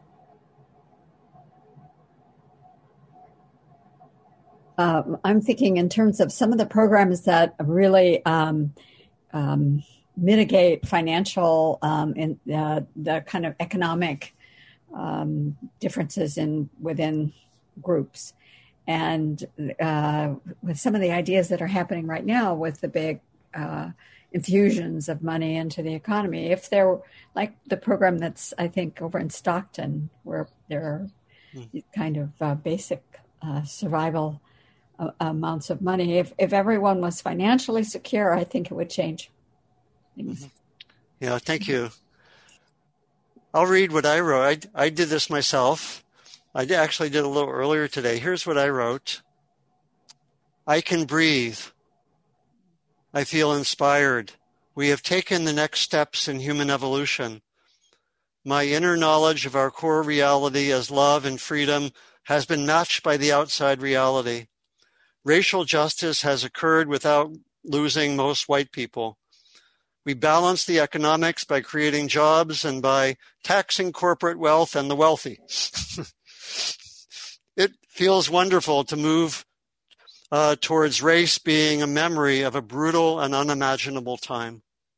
Uh, I'm thinking in terms of some of the programs that really um, um, mitigate financial um, and uh, the kind of economic um, differences in within groups. And uh, with some of the ideas that are happening right now with the big uh, infusions of money into the economy, if there, like the program that's, I think, over in Stockton, where there are mm. kind of uh, basic uh, survival uh, amounts of money, if, if everyone was financially secure, I think it would change things. Mm-hmm. Yeah, thank you. I'll read what I wrote. I, I did this myself. I actually did a little earlier today. Here's what I wrote. I can breathe. I feel inspired. We have taken the next steps in human evolution. My inner knowledge of our core reality as love and freedom has been matched by the outside reality. Racial justice has occurred without losing most white people. We balance the economics by creating jobs and by taxing corporate wealth and the wealthy. It feels wonderful to move uh, towards race being a memory of a brutal and unimaginable time.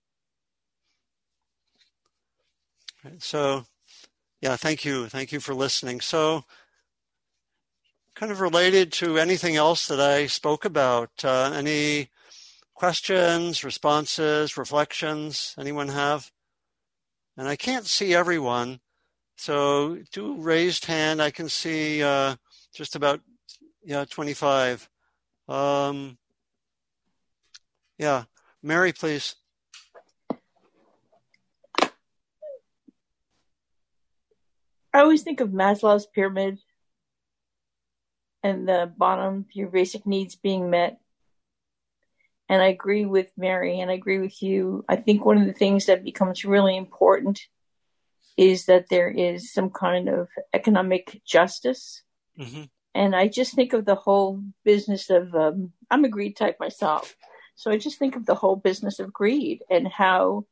So, yeah, thank you. Thank you for listening. So, kind of related to anything else that I spoke about, uh, any questions, responses, reflections anyone have? And I can't see everyone, so do raised hand. I can see uh, just about, yeah, twenty-five. Um, yeah, Mary, please. I always think of Maslow's pyramid and the bottom, your basic needs being met. And I agree with Mary, and I agree with you. I think one of the things that becomes really important is that there is some kind of economic justice. Mm-hmm. And I just think of the whole business of, um, I'm a greed type myself. So I just think of the whole business of greed and how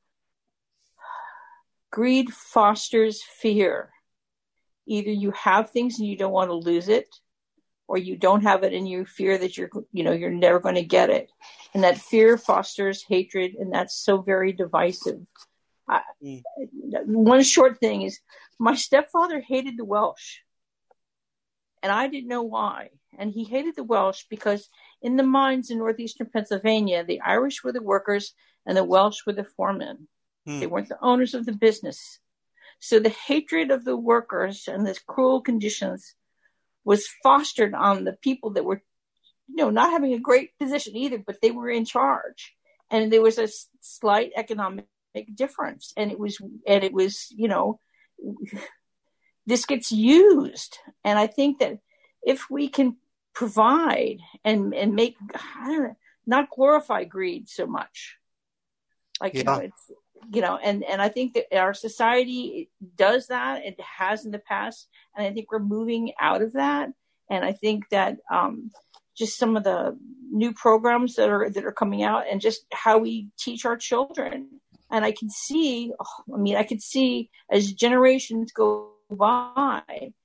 greed fosters fear. Either you have things and you don't want to lose it, or you don't have it and you fear that you're, you know, you're never going to get it. And that fear fosters hatred, and that's so very divisive. I, mm. One short thing is my stepfather hated the Welsh, and I didn't know why. And he hated the Welsh because in the mines in northeastern Pennsylvania, the Irish were the workers and the Welsh were the foremen. Mm. They weren't the owners of the business. So the hatred of the workers and the cruel conditions was fostered on the people that were, you know, not having a great position either, but they were in charge. And there was a slight economic difference. And it was, and it was, you know, this gets used. And I think that if we can provide and, and make, I don't know, not glorify greed so much. Like, yeah. you know, it's, you know, and, and I think that our society does that. It has in the past. And I think we're moving out of that. And I think that um, just some of the new programs that are, that are coming out and just how we teach our children. And I can see, oh, I mean, I can see as generations go by,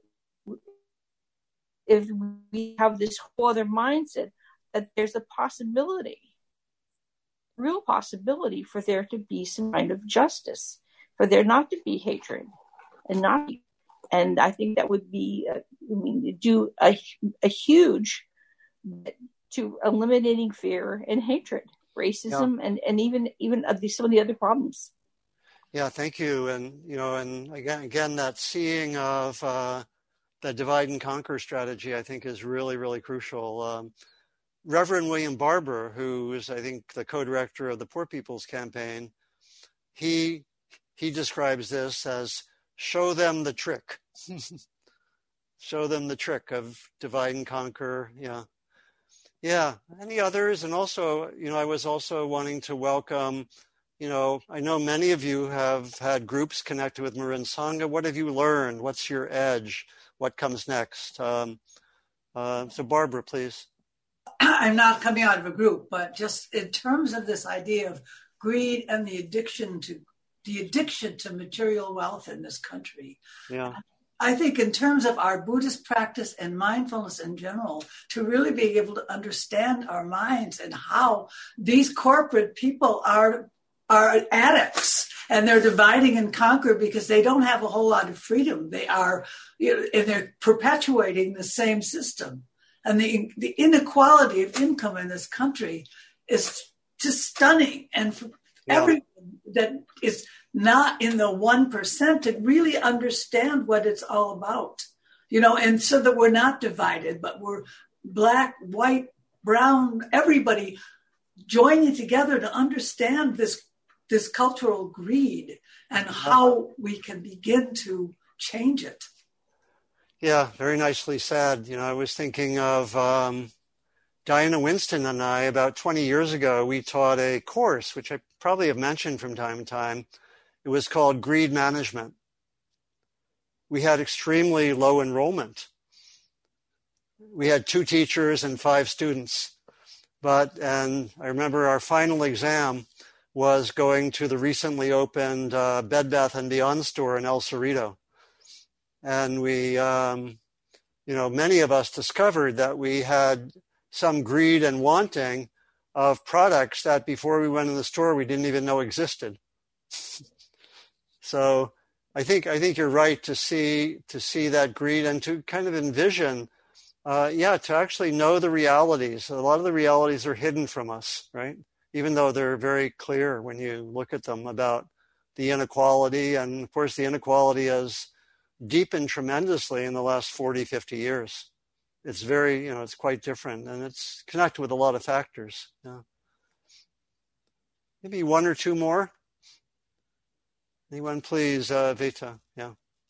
if we have this whole other mindset, that there's a possibility, real possibility for there to be some kind of justice, for there not to be hatred and not, and I think that would be, uh, I mean, do a, a huge to eliminating fear and hatred, racism, yeah. and, and even, even of the, some of the other problems. Yeah, thank you. And, you know, and again, again, that seeing of uh, the divide and conquer strategy, I think is really, really crucial. Um, Reverend William Barber, who is, I think, the co-director of the Poor People's Campaign, he he describes this as show them the trick. Show them the trick of divide and conquer. Yeah. Yeah. Any others? And also, you know, I was also wanting to welcome, you know, I know many of you have had groups connected with Marin Sangha. What have you learned? What's your edge? What comes next? Um, uh, so Barbara, please. I'm not coming out of a group, but just in terms of this idea of greed and the addiction to the addiction to material wealth in this country. Yeah. I think in terms of our Buddhist practice and mindfulness in general, to really be able to understand our minds and how these corporate people are, are addicts and they're dividing and conquer because they don't have a whole lot of freedom. They are, you know, and they're perpetuating the same system. And the, the inequality of income in this country is just stunning. And for yeah. everyone that is not in the one percent to really understand what it's all about, you know, and so that we're not divided, but we're black, white, brown, everybody joining together to understand this, this cultural greed and how we can begin to change it. Yeah, very nicely said. You know, I was thinking of um, Diana Winston and I, about twenty years ago, we taught a course, which I probably have mentioned from time to time. It was called Greed Management. We had extremely low enrollment. We had two teachers and five students. But, and I remember our final exam was going to the recently opened uh, Bed Bath and Beyond store in El Cerrito. And we, um, you know, many of us discovered that we had some greed and wanting of products that before we went in the store, we didn't even know existed. So I think, I think you're right to see, to see that greed and to kind of envision, uh, yeah, to actually know the realities. A lot of the realities are hidden from us, right? Even though they're very clear when you look at them about the inequality. And of course, the inequality has deepened tremendously in the last forty, fifty years. It's very, you know, it's quite different, and it's connected with a lot of factors. Yeah. Maybe one or two more. Anyone, please, uh, Vita? Yeah.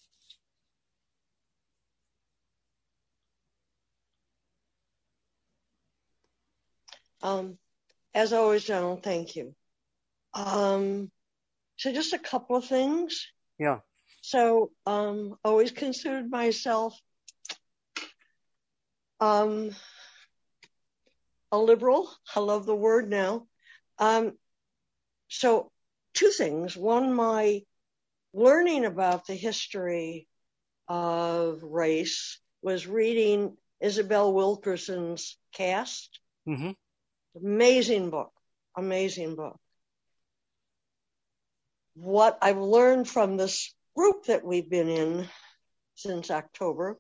Um, as always, Donald, thank you. Um, so just a couple of things. Yeah. So, um, always considered myself um, a liberal. I love the word now. Um, so two things. One, my learning about the history of race was reading Isabel Wilkerson's Caste. Mm-hmm. Amazing book. Amazing book. What I've learned from this group that we've been in since October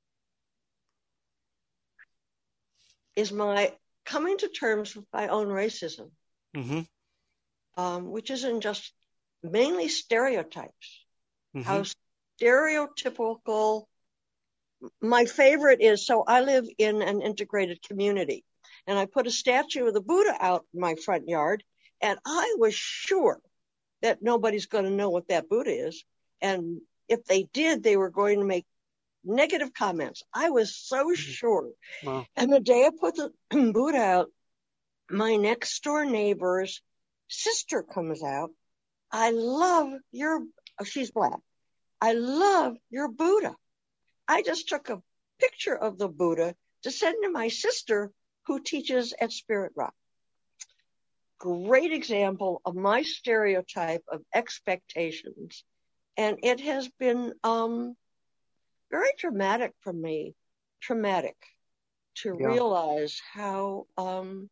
is my coming to terms with my own racism, mm-hmm. um, which isn't just mainly stereotypes. Mm-hmm. How stereotypical. My favorite is, so I live in an integrated community, and I put a statue of the Buddha out in my front yard, and I was sure that nobody's going to know what that Buddha is. And if they did, they were going to make negative comments. I was so sure. Wow. And the day I put the Buddha out, my next door neighbor's sister comes out. I love your, oh, she's black. I love your Buddha. I just took a picture of the Buddha to send to my sister who teaches at Spirit Rock. Great example of my stereotype of expectations. And it has been um, very dramatic for me, traumatic to yeah. realize how um,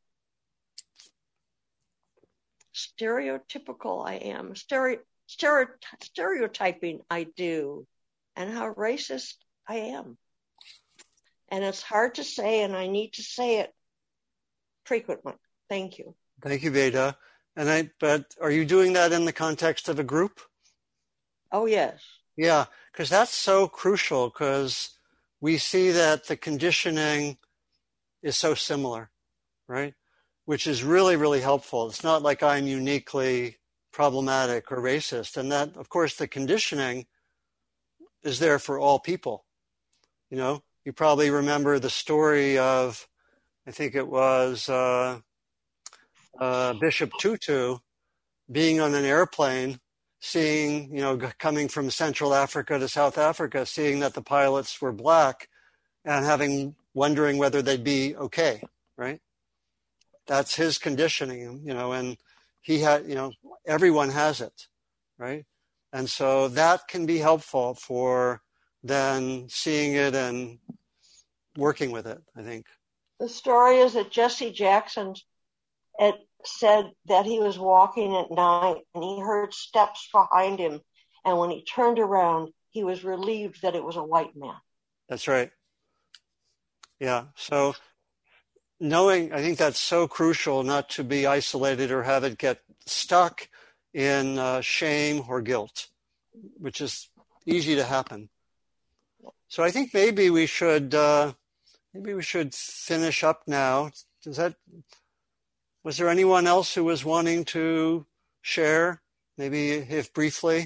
stereotypical I am, stereo, stereo, stereotyping I do, and how racist I am. And it's hard to say, and I need to say it frequently. Thank you. Thank you, Veda. And I, but are you doing that in the context of a group? Oh, yes. Yeah, because that's so crucial, because we see that the conditioning is so similar, right? Which is really, really helpful. It's not like I'm uniquely problematic or racist. And that, of course, the conditioning is there for all people. You know, you probably remember the story of, I think it was uh, uh, Bishop Tutu being on an airplane, seeing, you know, coming from Central Africa to South Africa, seeing that the pilots were black and having, wondering whether they'd be okay, right? That's his conditioning, you know, and he had, you know, everyone has it, right? And so that can be helpful for then seeing it and working with it, I think. The story is that Jesse Jackson had said that he was walking at night and he heard steps behind him. And when he turned around, he was relieved that it was a white man. That's right. Yeah. So knowing, I think that's so crucial not to be isolated or have it get stuck in uh, shame or guilt, which is easy to happen. So I think maybe we should, uh, maybe we should finish up now. Does that, was there anyone else who was wanting to share? Maybe if briefly.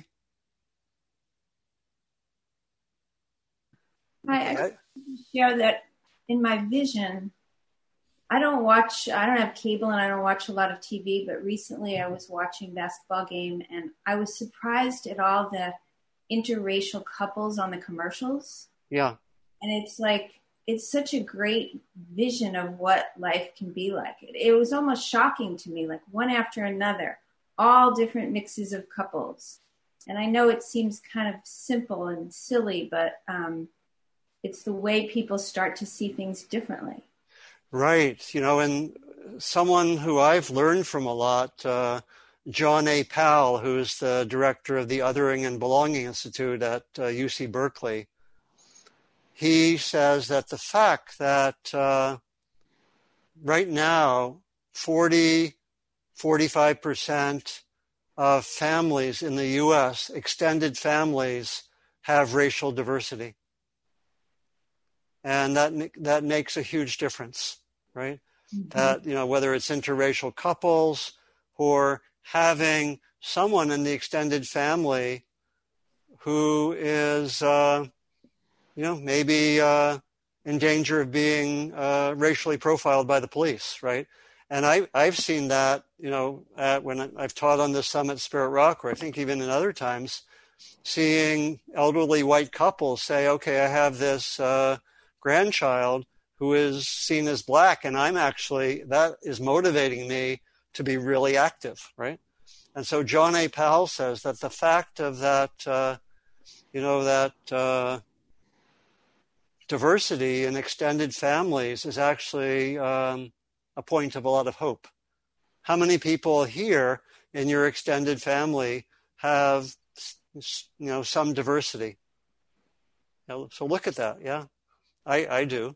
I, I share that in my vision, I don't watch, I don't have cable and I don't watch a lot of T V, but recently I was watching a basketball game and I was surprised at all the interracial couples on the commercials. Yeah. And it's like, it's such a great vision of what life can be like. It, it was almost shocking to me, like one after another, all different mixes of couples. And I know it seems kind of simple and silly, but um, it's the way people start to see things differently. Right. You know, and someone who I've learned from a lot, uh, John A. Powell, who's the director of the Othering and Belonging Institute at uh, U C Berkeley, he says that the fact that uh, right now forty, forty-five percent of families in the U S, extended families, have racial diversity. And that that makes a huge difference, right? Mm-hmm. That, you know, whether it's interracial couples or having someone in the extended family who is, uh, you know, maybe uh, in danger of being uh, racially profiled by the police, right? And I, I've seen that, you know, at, when I've taught on this summit, Spirit Rock, or I think even in other times, seeing elderly white couples say, okay, I have this uh, grandchild who is seen as black, and I'm actually, that is motivating me to be really active, right? And so John A. Powell says that the fact of that, uh, you know, that uh, diversity in extended families is actually um, a point of a lot of hope. How many people here in your extended family have, you know, some diversity? So look at that, yeah. I, I do.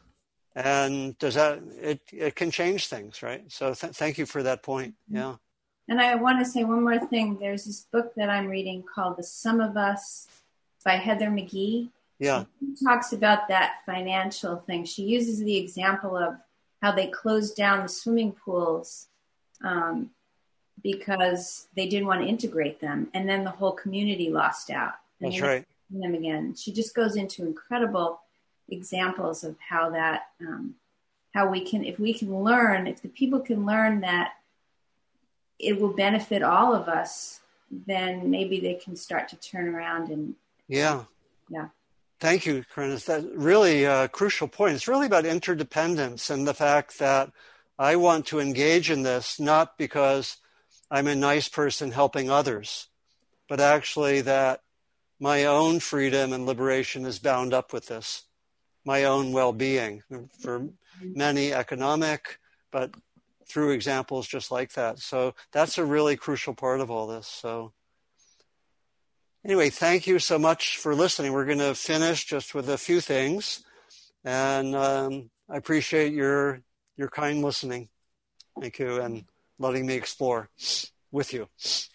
And does that, it, it can change things, right? So th- thank you for that point. Yeah. And I want to say one more thing. There's this book that I'm reading called The Sum of Us by Heather McGhee. Yeah. She talks about that financial thing. She uses the example of how they closed down the swimming pools um, because they didn't want to integrate them. And then the whole community lost out. That's right. Them again. She just goes into incredible examples of how that, um, how we can, if we can learn, if the people can learn that it will benefit all of us, then maybe they can start to turn around and. Yeah. Yeah. Thank you, Corinne. That's really a crucial point. It's really about interdependence and the fact that I want to engage in this, not because I'm a nice person helping others, but actually that my own freedom and liberation is bound up with this, my own well-being, for many economic, but through examples just like that. So that's a really crucial part of all this. So anyway, thank you so much for listening. We're going to finish just with a few things, and um, I appreciate your your kind listening. Thank you, and letting me explore with you.